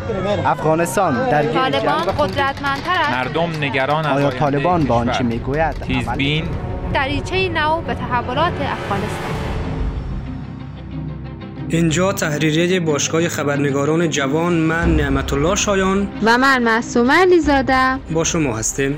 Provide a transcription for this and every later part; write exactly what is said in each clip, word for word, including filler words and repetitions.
افغانستان درگیر طالبان قدرتمندتر است. مردم نگران از آیا طالبان با آنچه میگوید تیزبین دریچه نو به تحولات افغانستان. اینجا تحریریه باشگاه خبرنگاران جوان، من نعمت الله شایان و من معصومه علیزاده با شما هستیم.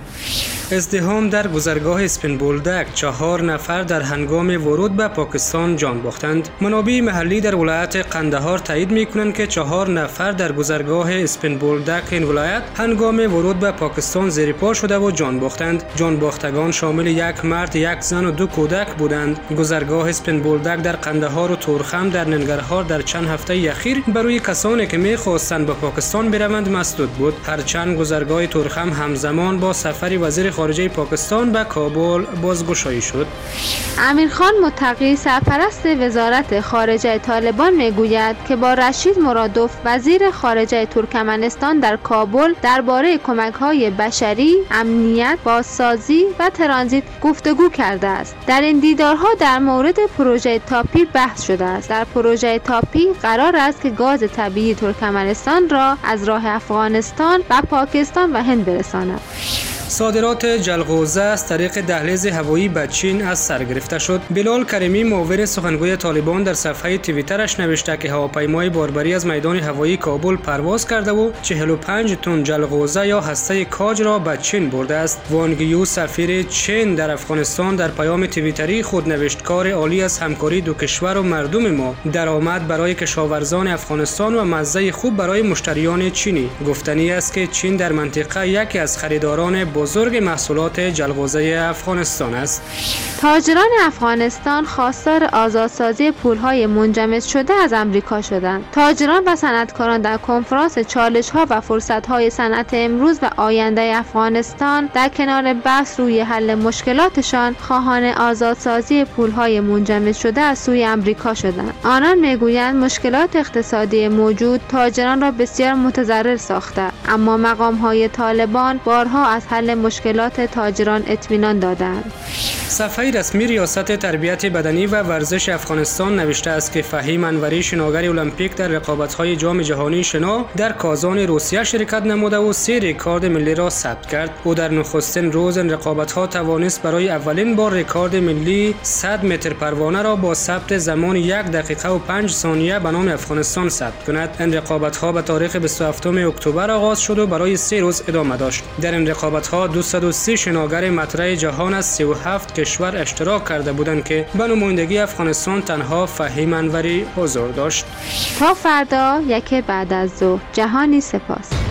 ازدحام در گذرگاه اسپین بولدک، چهار نفر در هنگام ورود به پاکستان جان باختند. منابع محلی در ولایت قندهار تایید می‌کنند که چهار نفر در گذرگاه اسپین بولدک این ولایت هنگام ورود به پاکستان زیر پا شده و جان باختند. جان باختگان شامل یک مرد، یک زن و دو کودک بودند. گذرگاه اسپین بولدک در قندهار و تورخم در ننگرهار در چند هفته اخیر برای کسانی که می‌خواستند به پاکستان بروند مسدود بود. هرچند گذرگاه تورخم همزمان با سفر وزیر خارجه پاکستان به کابل بازگشایی شد. امیرخان متقی سرپرست وزارت خارجه طالبان میگوید که با رشید مرادوف وزیر خارجه ترکمنستان در کابل درباره کمک‌های بشری، امنیت، بازسازی و ترانزیت گفتگو کرده است. در این دیدارها در مورد پروژه تاپی بحث شده است. در پروژه تاپی قرار است که گاز طبیعی ترکمنستان را از راه افغانستان و پاکستان و هند برساند. صادرات جلغوزه از طریق دهلیز هوایی به چین از سر گرفته شد. بلال کریمی معاون سخنگوی طالبان در صفحه توییترش نوشته که هواپیمای باربری از میدان هوایی کابل پرواز کرده و چهل و پنج تن جلغوزه یا هسته کاج را به چین برده است. وانگ یو سفیر چین در افغانستان در پیام توییتری خود نوشت کار عالی از همکاری دو کشور و مردم ما درآمد برای کشاورزان افغانستان و مزه خوب برای مشتریان چینی. گفتنی است که چین در منطقه یکی از خریداران بزرگ محصولات جلغوزه افغانستان است. تاجران افغانستان خواستار آزادسازی پول‌های منجمد شده از امریکا شدند. تاجران و صنعتکاران در کنفرانس چالش‌ها و فرصت‌های صنعت امروز و آینده افغانستان در کنار بحث روی حل مشکلاتشان خواهان آزادسازی پول‌های منجمد شده از سوی امریکا شدند. آنان میگویند مشکلات اقتصادی موجود تاجران را بسیار متضرر ساخته، اما مقام‌های طالبان بارها از حل مشکلات تاجران اطمینان دادند. صفحه رسمی ریاست تربیت بدنی و ورزش افغانستان نوشته است که فهیم انوری شناگر المپیک در رقابت‌های جام جهانی شنا در کازان روسیه شرکت نموده و سه رکورد ملی را ثبت کرد. او در نخستین روز این رقابت‌ها توانست برای اولین بار رکورد ملی صد متر پروانه را با ثبت زمان یک دقیقه و پنج ثانیه به نام افغانستان ثبت کند. این رقابت‌ها به تاریخ بیست و هفتم اکتبر آغاز شد و برای سه روز ادامه داشت. در این رقابت‌ها دویست و سی شناگر مطرح جهان از سی و هفت کشور اشتراک کرده بودند که به نمایندگی افغانستان تنها فهیم انوری حضور داشت. تا فردا یک بعد از ظهر. جهانی سپاس.